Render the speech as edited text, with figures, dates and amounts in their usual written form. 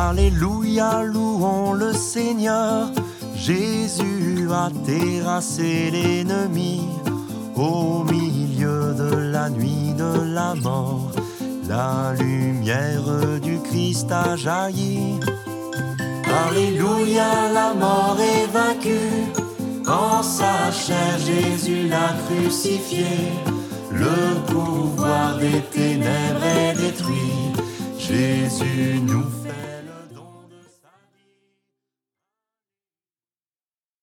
Alléluia, louons le Seigneur. Jésus a terrassé l'ennemi. Au milieu de la nuit de la mort, la lumière du Christ a jailli. Alléluia, la mort est vaincue. En sa chair, Jésus l'a crucifié. Le pouvoir des ténèbres est détruit. Jésus nous fait